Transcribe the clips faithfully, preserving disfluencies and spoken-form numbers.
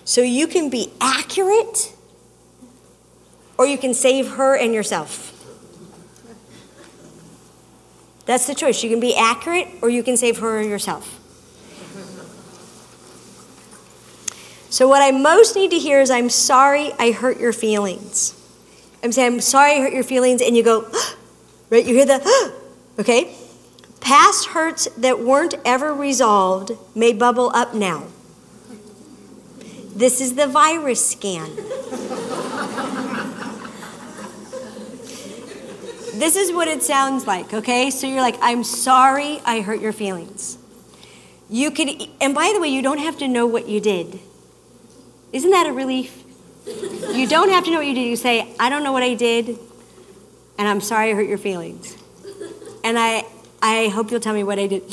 So you can be accurate, or you can save her and yourself. That's the choice. You can be accurate, or you can save her or yourself. So what I most need to hear is, I'm sorry I hurt your feelings. I'm saying, I'm sorry I hurt your feelings, and you go, right? You hear the, okay? Past hurts that weren't ever resolved may bubble up now. This is the virus scan. This is what it sounds like, okay? So you're like, I'm sorry I hurt your feelings. You could, and by the way, you don't have to know what you did. Isn't that a relief? You don't have to know what you did. You say, I don't know what I did, and I'm sorry I hurt your feelings. And I, I hope you'll tell me what I did.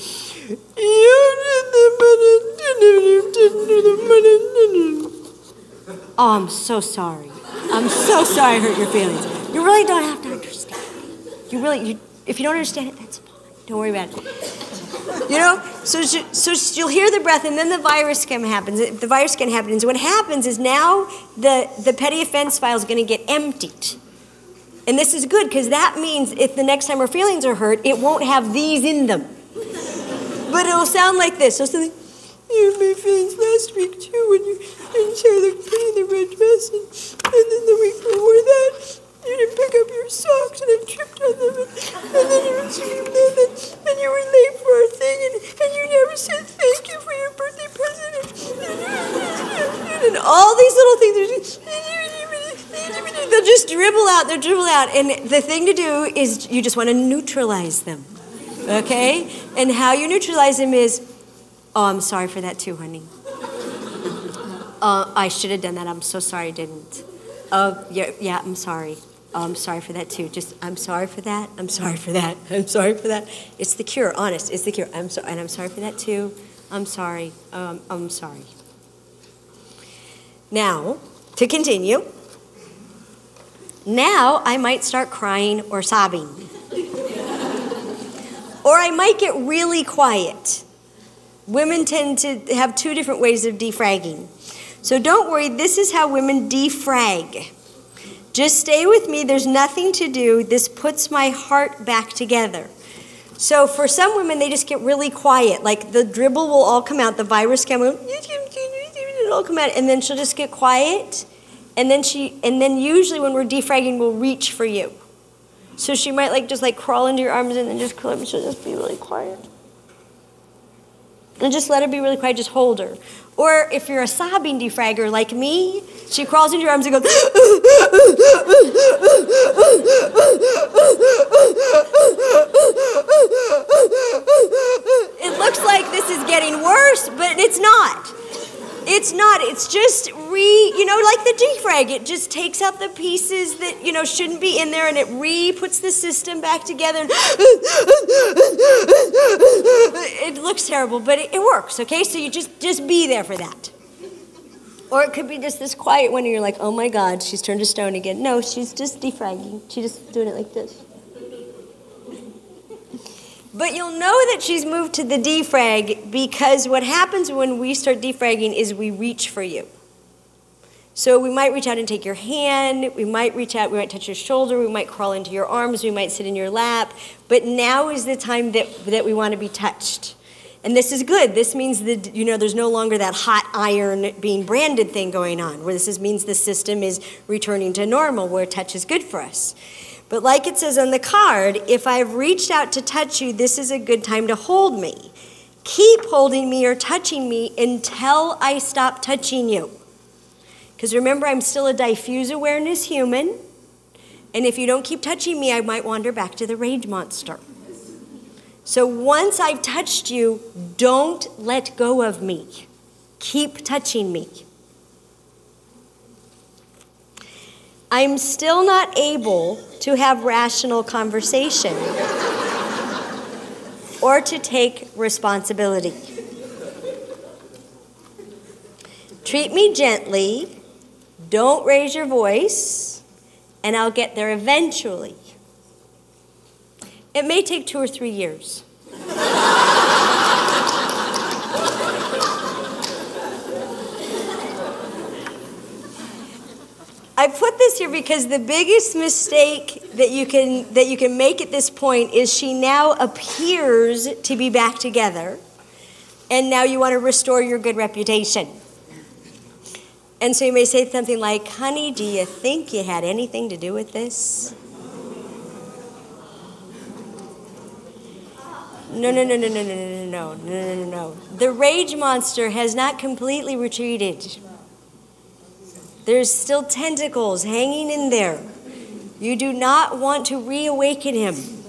Oh, I'm so sorry. I'm so sorry I hurt your feelings. You really don't have to understand. You really, you, if you don't understand it, that's fine. Don't worry about it. You know, so she, so she'll hear the breath, and then the virus scan happens. The virus scan happens. What happens is now the, the petty offense file is going to get emptied. And this is good, because that means if the next time her feelings are hurt, it won't have these in them. But it'll sound like this. So something, you had my feelings last week, too, when you didn't say I looked pretty in the red dress, and, and then the week before that, you didn't pick up your socks, and I tripped on them, and, and then you were and, then, and you were late for our thing, and, and you never said thank you for your birthday present, and, and, and all these little things, they'll just dribble out, they'll dribble out, and the thing to do is you just want to neutralize them, okay? And how you neutralize them is, oh, I'm sorry for that too, honey. Uh, I should have done that, I'm so sorry I didn't. Oh, yeah, yeah, I'm sorry. Oh, I'm sorry for that too. Just, I'm sorry for that. I'm sorry for that. I'm sorry for that. It's the cure, honest. It's the cure. I'm sorry, and I'm sorry for that too. I'm sorry. Um, I'm sorry. Now, to continue. Now I might start crying or sobbing, or I might get really quiet. Women tend to have two different ways of defragging. So don't worry. This is how women defrag. Just stay with me. There's nothing to do. This puts my heart back together. So for some women, they just get really quiet. Like the dribble will all come out. The virus can will all come out, and then she'll just get quiet. And then she, and then usually when we're defragging, we'll reach for you. So she might like just like crawl into your arms and then just curl up, and she'll just be really quiet. And just let her be really quiet. Just hold her. Or if you're a sobbing defragger like me, she crawls into your arms and goes. It looks like this is getting worse, but it's not. It's not. It's just re, you know, like the defrag. It just takes out the pieces that, you know, shouldn't be in there, and it re-puts the system back together. It looks terrible, but it, it works, okay? So you just, just be there for that. Or it could be just this quiet one, and you're like, oh my God, she's turned to stone again. No, she's just defragging. She's just doing it like this. But you'll know that she's moved to the defrag because what happens when we start defragging is we reach for you. So we might reach out and take your hand, we might reach out, we might touch your shoulder, we might crawl into your arms, we might sit in your lap, but now is the time that, that we want to be touched. And this is good. This means that, you know, there's no longer that hot iron being branded thing going on, where this is, means the system is returning to normal, where touch is good for us. But like it says on the card, if I've reached out to touch you, this is a good time to hold me. Keep holding me or touching me until I stop touching you. Because remember, I'm still a diffuse awareness human. And if you don't keep touching me, I might wander back to the rage monster. So once I've touched you, don't let go of me. Keep touching me. I'm still not able to have rational conversation or to take responsibility. Treat me gently, don't raise your voice, and I'll get there eventually. It may take two or three years. I put this here because the biggest mistake that you can that you can make at this point is she now appears to be back together, and now you want to restore your good reputation. And so you may say something like, "Honey, do you think you had anything to do with this?" No, no, no, no, no, no, no, no, no, no, no, no. The rage monster has not completely retreated. There's still tentacles hanging in there. You do not want to reawaken him.